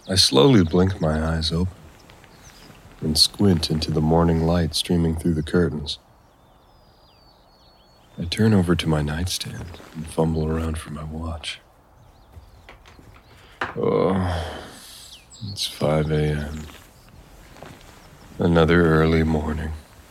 I slowly blink my eyes open and squint into the morning light streaming through the curtains. I turn over to my nightstand and fumble around for my watch. Oh, it's 5 a.m. Another early morning.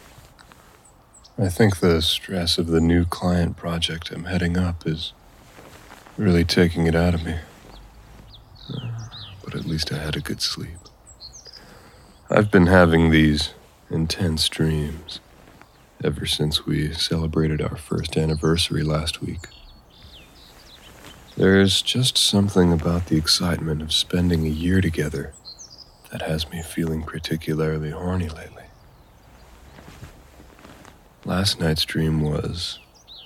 I think the stress of the new client project I'm heading up is really taking it out of me. But at least I had a good sleep. I've been having these intense dreams ever since we celebrated our first anniversary last week. There's just something about the excitement of spending a year together that has me feeling particularly horny lately. Last night's dream was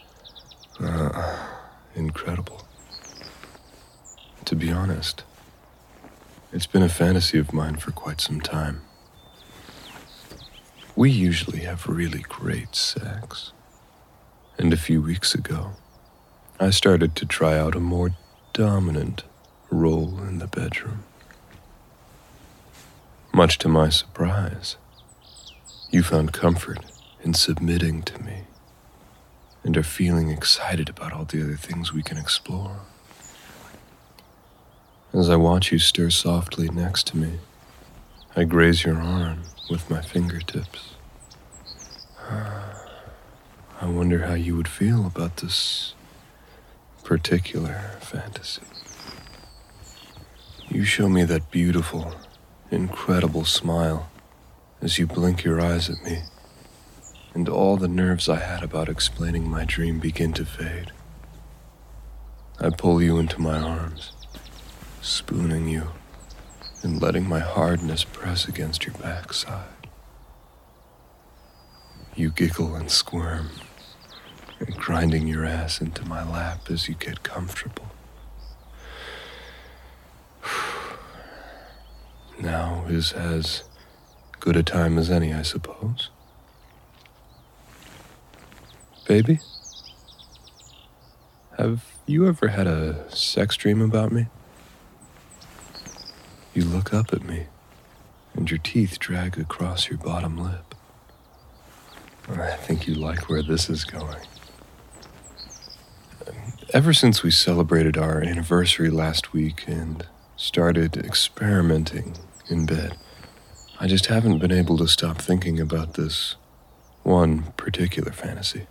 incredible. To be honest, it's been a fantasy of mine for quite some time. We usually have really great sex. And a few weeks ago, I started to try out a more dominant role in the bedroom. Much to my surprise, you found comfort in submitting to me and are feeling excited about all the other things we can explore. As I watch you stir softly next to me, I graze your arm with my fingertips. I wonder how you would feel about this particular fantasy. You show me that beautiful, incredible smile as you blink your eyes at me, and all the nerves I had about explaining my dream begin to fade. I pull you into my arms, spooning you and letting my hardness press against your backside. You giggle and squirm, and grinding your ass into my lap as you get comfortable. Now is as good a time as any, I suppose. Baby, have you ever had a sex dream about me? You look up at me, and your teeth drag across your bottom lip. I think you like where this is going. Ever since we celebrated our anniversary last week and started experimenting in bed, I just haven't been able to stop thinking about this one particular fantasy.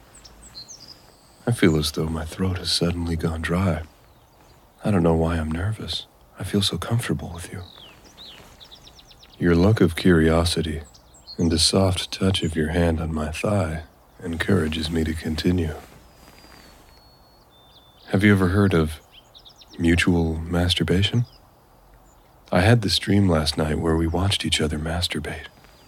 I feel as though my throat has suddenly gone dry. I don't know why I'm nervous. I feel so comfortable with you. Your look of curiosity and the soft touch of your hand on my thigh encourages me to continue. Have you ever heard of mutual masturbation? I had this dream last night where we watched each other masturbate.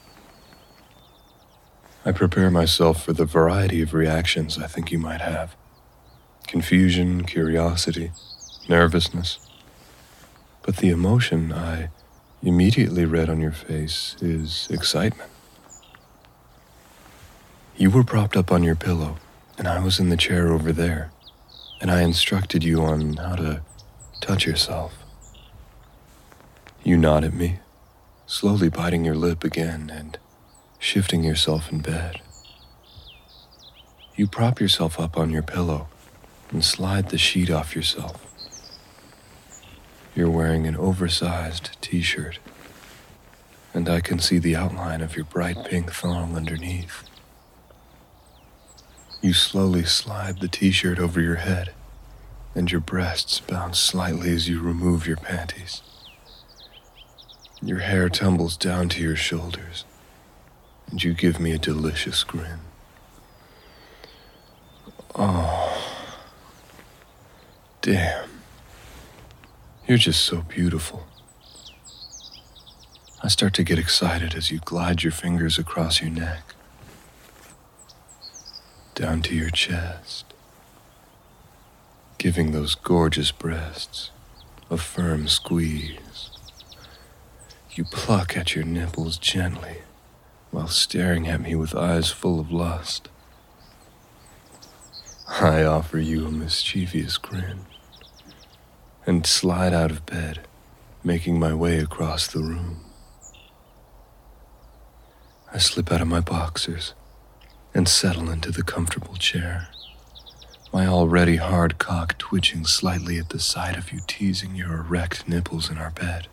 I prepare myself for the variety of reactions I think you might have. Confusion, curiosity, nervousness. But the emotion I immediately read on your face is excitement. You were propped up on your pillow, and I was in the chair over there, and I instructed you on how to touch yourself. You nod at me, slowly biting your lip again and shifting yourself in bed. You prop yourself up on your pillow and slide the sheet off yourself. You're wearing an oversized t-shirt, and I can see the outline of your bright pink thong underneath. You slowly slide the t-shirt over your head, and your breasts bounce slightly as you remove your panties. Your hair tumbles down to your shoulders, and you give me a delicious grin. Oh, damn. You're just so beautiful. I start to get excited as you glide your fingers across your neck, down to your chest, giving those gorgeous breasts a firm squeeze. You pluck at your nipples gently while staring at me with eyes full of lust. I offer you a mischievous grin and slide out of bed making my way across the room. I slip out of my boxers and settle into the comfortable chair, my already hard cock twitching slightly at the sight of you teasing your erect nipples in our bed.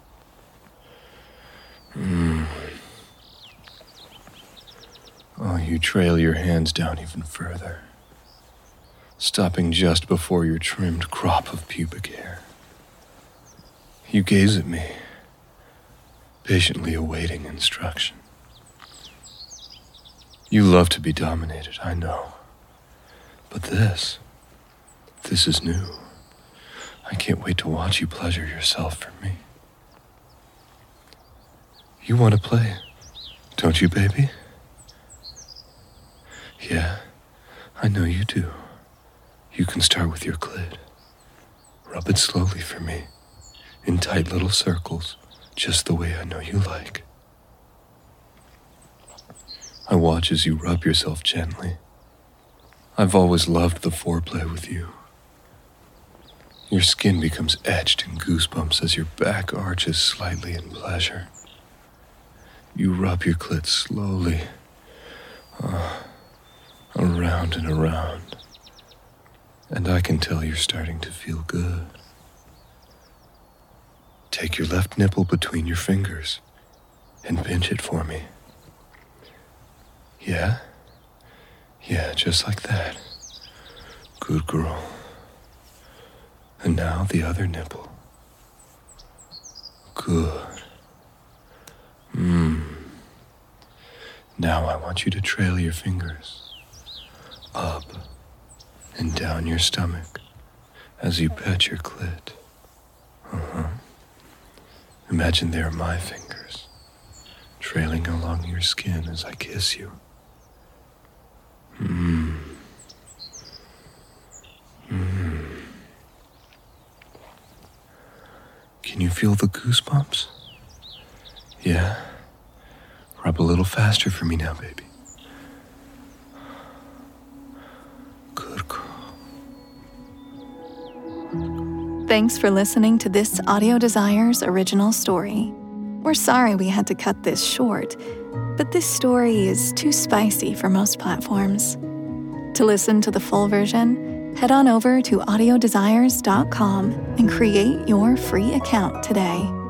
Oh, you trail your hands down even further, stopping just before your trimmed crop of pubic hair. You gaze at me, patiently awaiting instruction. You love to be dominated, I know. But this is new. I can't wait to watch you pleasure yourself for me. You want to play, don't you, baby? Yeah, I know you do. You can start with your clit. Rub it slowly for me, in tight little circles, just the way I know you like. I watch as you rub yourself gently. I've always loved the foreplay with you. Your skin becomes etched in goosebumps as your back arches slightly in pleasure. You rub your clit slowly, around and around, and I can tell you're starting to feel good. Take your left nipple between your fingers and pinch it for me. Yeah, just like that. Good girl. And now the other nipple. Good. Now I want you to trail your fingers up and down your stomach as you pet your clit. Imagine they are my fingers, trailing along your skin as I kiss you. Can you feel the goosebumps? Yeah? Rub a little faster for me now, baby. Good girl. Thanks for listening to this Audio Desires original story. We're sorry we had to cut this short, but this story is too spicy for most platforms. To listen to the full version, head on over to audiodesires.com and create your free account today.